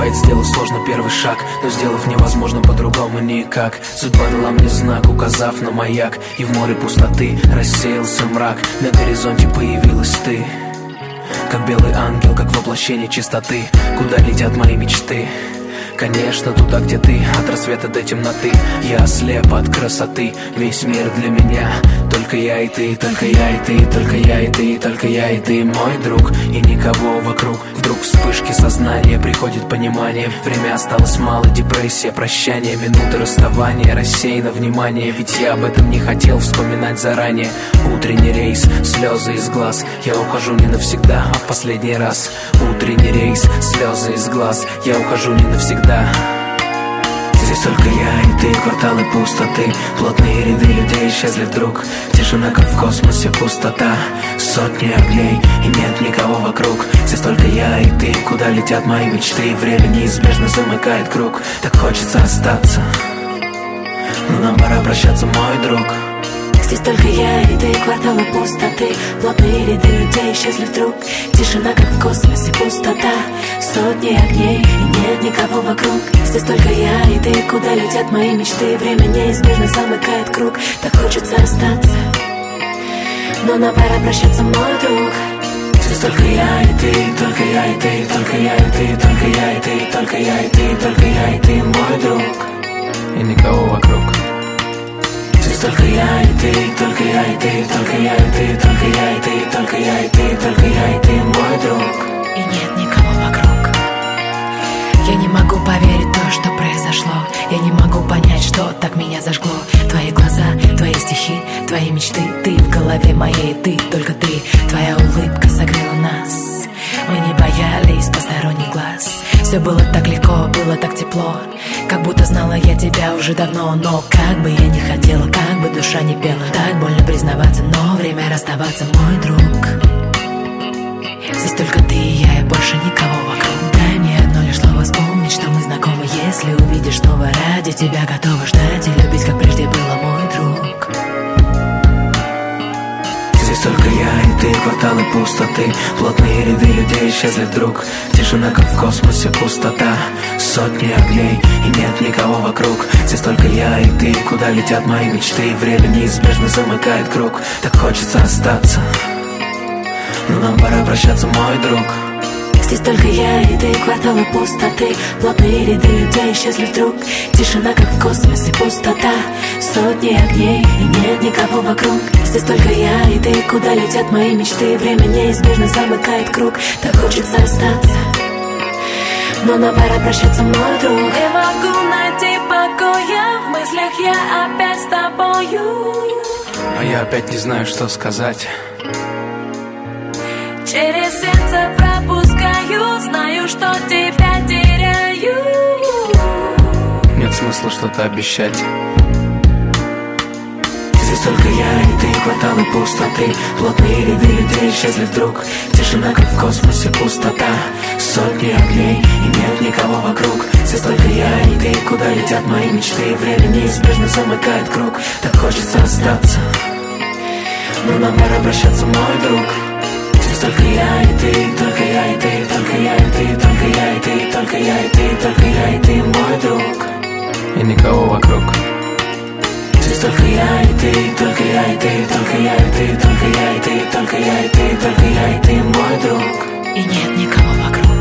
Бывает, сделал сложно первый шаг, но сделав невозможно по-другому никак. Судьба дала мне знак, указав на маяк, и в море пустоты рассеялся мрак. На горизонте появилась ты, как белый ангел, как воплощение чистоты. Куда летят мои мечты? Конечно, туда, где ты, от рассвета до темноты. Я ослеп от красоты, весь мир для меня. Только я и ты, только я и ты, только я и ты, только я и ты, мой друг, и никого вокруг. Вдруг вспышки сознания, приходит понимание. Время осталось мало, депрессия, прощание, минуты расставания, рассеяно внимание. Ведь я об этом не хотел вспоминать заранее. Утренний рейс, слезы из глаз. Я ухожу не навсегда, а в последний раз. Утренний рейс, слезы из глаз. Я ухожу не навсегда. Здесь только я и ты, кварталы пустоты. Плотные ряды людей исчезли вдруг. Тишина, как в космосе, пустота. Сотни огней и нет никого вокруг. Здесь только я и ты, куда летят мои мечты. Время неизбежно замыкает круг. Так хочется остаться, но нам пора прощаться, мой друг. Здесь только я и ты, кварталы пустоты. Плотные ряды людей исчезли вдруг. Тишина, как в космосе, пустота. Сотни огней и нет никого вокруг. Здесь только я и ты, куда летят мои мечты. Время неизбежно замыкает круг. Так хочется остаться, но нам пора прощаться, мой друг. Здесь только я и ты, только я и ты, только я и ты, только я и ты, только я и ты, только я и ты, мой друг, и никого вокруг. Здесь только я и ты, только я и ты, только я и ты, только я и ты, только я и ты, только я и ты, мой друг, и нет никого вокруг. Я не могу поверить в то, что произошло. Я не могу понять, что так меня зажгло. Твои глаза, твои стихи, твои мечты. Ты в голове моей, ты, только ты. Твоя улыбка согрела нас. Мы не боялись посторонних глаз. Все было так легко, было так тепло. Как будто знала я тебя уже давно. Но как бы я не хотела, как бы душа не пела. Так больно признаваться, но время расставаться, мой друг. Здесь только ты и я, и больше никого вокруг. Дай мне одно лишь слово вспомнить, что мы знакомы. Если увидишь снова, ради тебя готова ждать и любить, как прежде было, мой друг. Здесь только я и ты, кварталы пустоты. Плотные ряды людей исчезли вдруг. Тишина, как в космосе, пустота. Сотни огней и нет никого вокруг. Здесь только я и ты, куда летят мои мечты. Время неизбежно замыкает круг. Так хочется остаться, но нам пора прощаться, мой друг. Здесь только я и ты, кварталы пустоты. Плотные ряды людей исчезли вдруг. Тишина, как в космосе, пустота. Сотни огней и нет никого вокруг. Здесь только я и ты, куда летят мои мечты. Время неизбежно замыкает круг. Так хочется остаться, но нам пора прощаться, мой друг. Не могу найти покоя, в мыслях я опять с тобою. А я опять не знаю, что сказать. Через сердце пропускаю, знаю, что тебя теряю. Нет смысла что-то обещать. Здесь только я и ты, кварталы пустоты. Плотные ряды людей исчезли вдруг. Тишина, как в космосе, пустота. Сотни огней и нет никого вокруг. Здесь только я и ты, куда летят мои мечты. Время неизбежно замыкает круг. Так хочется остаться, но нам пора прощаться, мой друг. Здесь только я и ты, только я и ты, только я и ты, только я и ты, только я и ты, только я и ты, мой друг, и никого вокруг. Здесь только я и ты, только я и ты, только я и ты, только я и ты, только я и ты, только я и ты, мой друг, и нет никого вокруг.